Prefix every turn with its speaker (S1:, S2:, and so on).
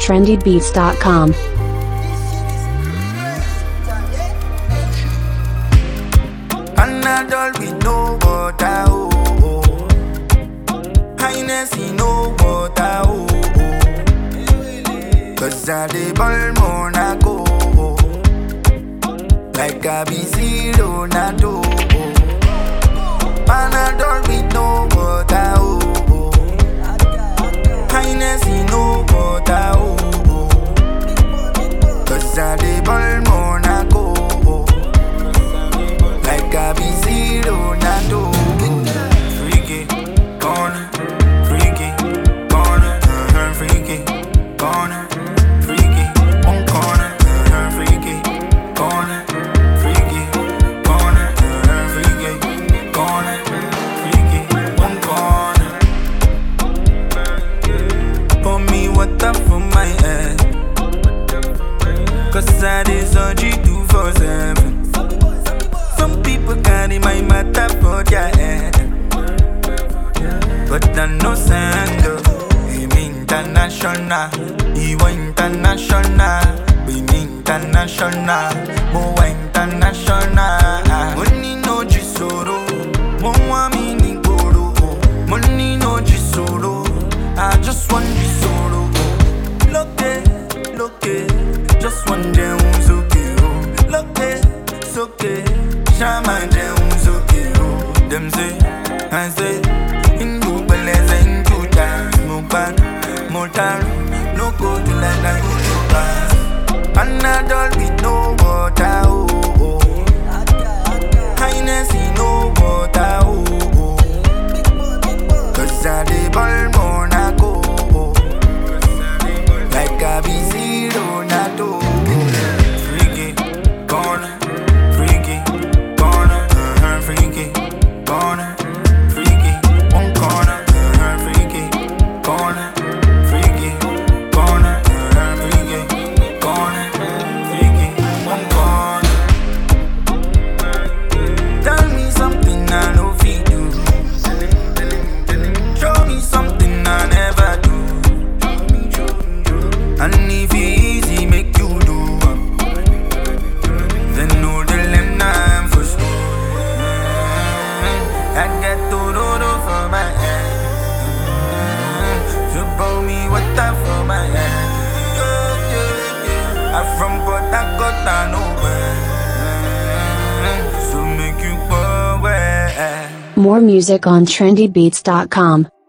S1: trendybeats.com.
S2: Panadol with no water, oh, oh. Highness in no water, oh, oh. Cause I dey ball Monaco, oh. Like I be zero Ronaldo, oh. Panadol with no water, oh, oh. Highness in no water, oh, oh. Cause I dey ball Monaco, oh. Like I be zero Ronaldo. Freaky, corner, freaky, corner, freaky, corner, freaky, one corner, freaky, corner, freaky, corner, freaky, corner, freaky, one corner. Pour me water for my head, cause I deserve you 247. Some people carry my matter for their head, but I no send him international. He was international, we international, more international. Money no chisoro, more me ni goro. Money no chisoro, I just want chisoro. Look it, just one day who's okay. Look it, it's okay. Shaman Jones, okay, oh. Them say, I say, in Dubeles and two times, Mupan, Motar, no go to like I go to pass. Panadol with no water, oh, oh. Highness in no water, oh, oh. Cause I dey ball Monaco, oh. Like I be zero Ronaldo. Freaky, corner, freaky, freaky, corner, freaky, one corner, freaky, corner, freaky, corner, freaky, corner, freaky, one corner. Tell me something I know fit do. Show me something I never do. And if it easy, make you do. Then know the lemon I'm for sure. I get to do for my head. You pour me water for my head. I'm from Port Harcourt, I know where. So make you go where.
S1: More music on trendybeats.com.